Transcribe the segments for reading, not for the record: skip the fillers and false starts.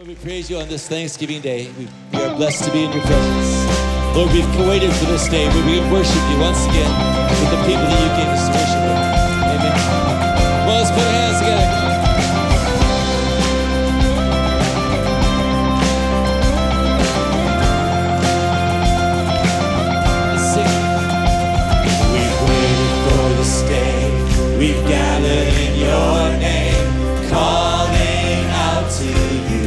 Lord, we praise you on this Thanksgiving Day. We are blessed to be in your presence. Lord, we've waited for this day where we can worship you once again with the people that you gave us to worship with. Amen. Well, let's put our hands together. Let's sing. We've waited for this day. We've gathered in your name, calling out to you.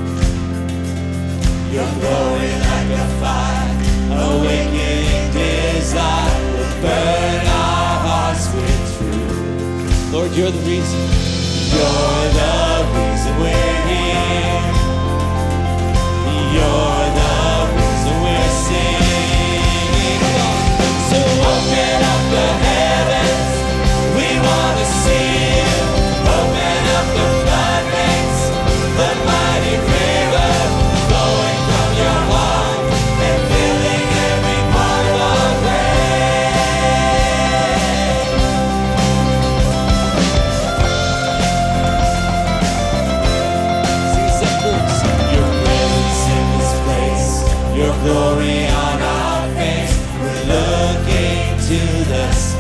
You're glowing like a fire, awakening desire will burn our hearts with truth. Lord, you're the reason. You're the reason we're here. You're the reason we're singing. So open up the heavens, we want to see you. Open up the floodgates, the mighty river flowing from your heart and filling every part of our brain. Sing some verse. Your presence in this place, your glory on our face. We're looking to the sky.